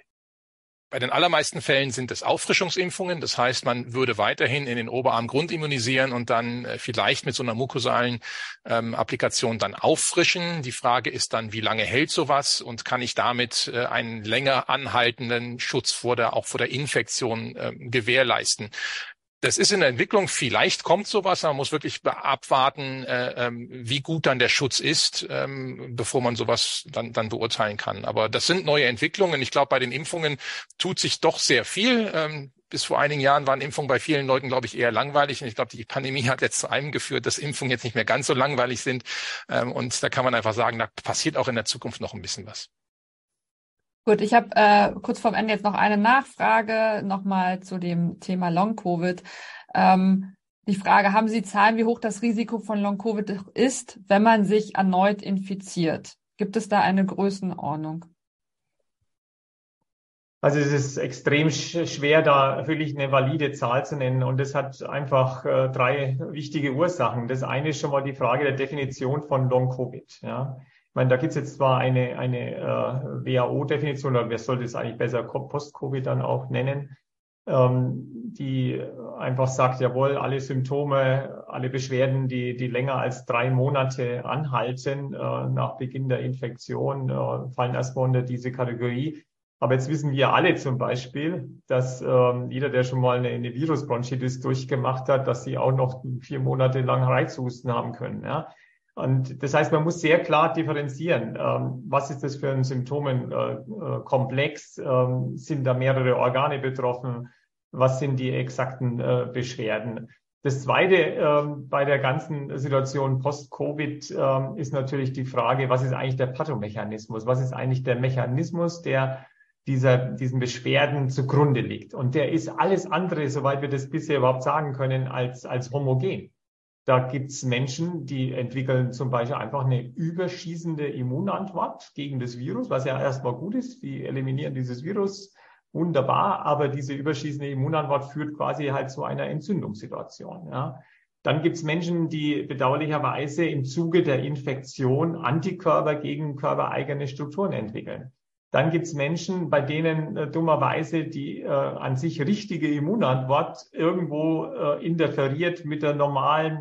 bei den allermeisten Fällen sind es Auffrischungsimpfungen. Das heißt, man würde weiterhin in den Oberarm grundimmunisieren und dann vielleicht mit so einer mukosalen Applikation dann auffrischen. Die Frage ist dann, wie lange hält sowas und kann ich damit einen länger anhaltenden Schutz auch vor der Infektion gewährleisten? Das ist in der Entwicklung, vielleicht kommt sowas, man muss wirklich abwarten, wie gut dann der Schutz ist, bevor man sowas dann beurteilen kann. Aber das sind neue Entwicklungen. Ich glaube, bei den Impfungen tut sich doch sehr viel. Bis vor einigen Jahren waren Impfungen bei vielen Leuten, glaube ich, eher langweilig. Und ich glaube, die Pandemie hat jetzt zu einem geführt, dass Impfungen jetzt nicht mehr ganz so langweilig sind. Und da kann man einfach sagen, da passiert auch in der Zukunft noch ein bisschen was. Gut, ich habe kurz vorm Ende jetzt noch eine Nachfrage nochmal zu dem Thema Long-Covid. Die Frage, haben Sie Zahlen, wie hoch das Risiko von Long-Covid ist, wenn man sich erneut infiziert? Gibt es da eine Größenordnung? Also es ist extrem schwer, da wirklich eine valide Zahl zu nennen. Und das hat einfach 3 wichtige Ursachen. Das eine ist schon mal die Frage der Definition von Long-Covid. Ja. Ich meine, da gibt es jetzt zwar eine WHO-Definition, oder wer sollte es eigentlich besser Post-Covid dann auch nennen, die einfach sagt, jawohl, alle Symptome, alle Beschwerden, die länger als 3 Monate anhalten nach Beginn der Infektion, fallen erstmal unter diese Kategorie. Aber jetzt wissen wir alle zum Beispiel, dass jeder, der schon mal eine Virusbronchitis durchgemacht hat, dass sie auch noch 4 Monate lang Reizhusten haben können. Ja? Und das heißt, man muss sehr klar differenzieren. Was ist das für ein Symptomenkomplex? Sind da mehrere Organe betroffen? Was sind die exakten Beschwerden? Das Zweite bei der ganzen Situation Post-Covid ist natürlich die Frage, was ist eigentlich der Pathomechanismus? Was ist eigentlich der Mechanismus, der diesen Beschwerden zugrunde liegt? Und der ist alles andere, soweit wir das bisher überhaupt sagen können, als homogen. Da gibt's Menschen, die entwickeln zum Beispiel einfach eine überschießende Immunantwort gegen das Virus, was ja erstmal gut ist. Die eliminieren dieses Virus, wunderbar, aber diese überschießende Immunantwort führt quasi halt zu einer Entzündungssituation. Ja. Dann gibt's Menschen, die bedauerlicherweise im Zuge der Infektion Antikörper gegen körpereigene Strukturen entwickeln. Dann gibt's Menschen, bei denen dummerweise die an sich richtige Immunantwort irgendwo interferiert mit der normalen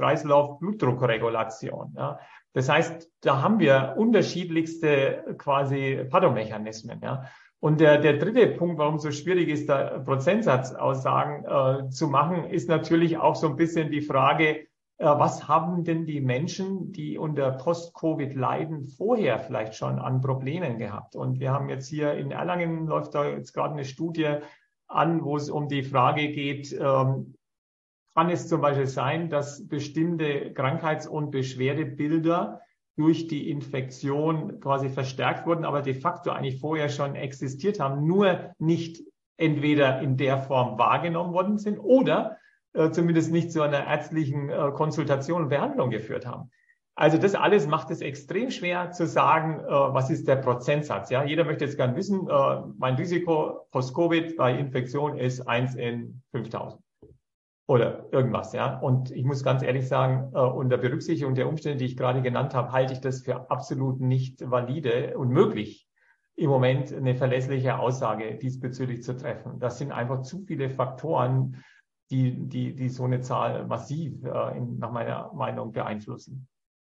Herz-Kreislauf-Blutdruckregulation. Ja. Das heißt, da haben wir unterschiedlichste quasi Pathomechanismen. Ja. Und der dritte Punkt, warum es so schwierig ist, da Prozentsatzaussagen zu machen, ist natürlich auch so ein bisschen die Frage, was haben denn die Menschen, die unter Post-Covid leiden, vorher vielleicht schon an Problemen gehabt? Und wir haben jetzt hier in Erlangen, läuft da jetzt gerade eine Studie an, wo es um die Frage geht, kann es zum Beispiel sein, dass bestimmte Krankheits- und Beschwerdebilder durch die Infektion quasi verstärkt wurden, aber de facto eigentlich vorher schon existiert haben, nur nicht entweder in der Form wahrgenommen worden sind oder zumindest nicht zu einer ärztlichen Konsultation und Behandlung geführt haben. Also das alles macht es extrem schwer zu sagen, was ist der Prozentsatz. Ja, jeder möchte jetzt gerne wissen, mein Risiko Post-Covid bei Infektion ist 1 in 5000 oder irgendwas. Ja, und ich muss ganz ehrlich sagen, unter Berücksichtigung der Umstände, die ich gerade genannt habe, halte ich das für absolut nicht valide und möglich, im Moment eine verlässliche Aussage diesbezüglich zu treffen. Das sind einfach zu viele Faktoren, die so eine Zahl massiv nach meiner Meinung beeinflussen.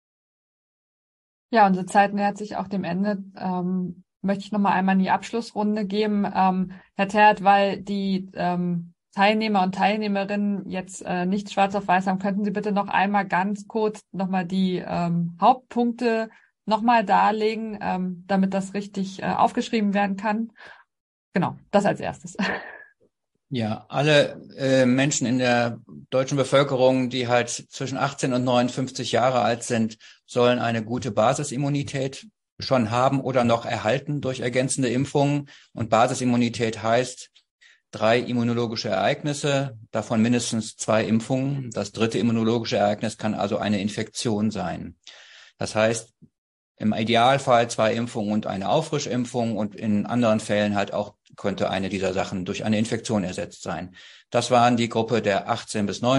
Ja, unsere Zeit nähert sich auch dem Ende. Möchte ich noch mal einmal in die Abschlussrunde geben. Herr Terhardt, weil die Teilnehmer und Teilnehmerinnen jetzt nicht schwarz auf weiß haben, könnten Sie bitte noch einmal ganz kurz noch mal die Hauptpunkte noch mal darlegen, damit das richtig aufgeschrieben werden kann. Genau, das als erstes. Ja, alle Menschen in der deutschen Bevölkerung, die halt zwischen 18 und 59 Jahre alt sind, sollen eine gute Basisimmunität schon haben oder noch erhalten durch ergänzende Impfungen. Und Basisimmunität heißt 3 immunologische Ereignisse, davon mindestens 2 Impfungen. Das 3. immunologische Ereignis kann also eine Infektion sein. Das heißt, im Idealfall 2 Impfungen und eine Auffrischimpfung und in anderen Fällen halt auch könnte eine dieser Sachen durch eine Infektion ersetzt sein. Das waren die Gruppe der 18 bis 29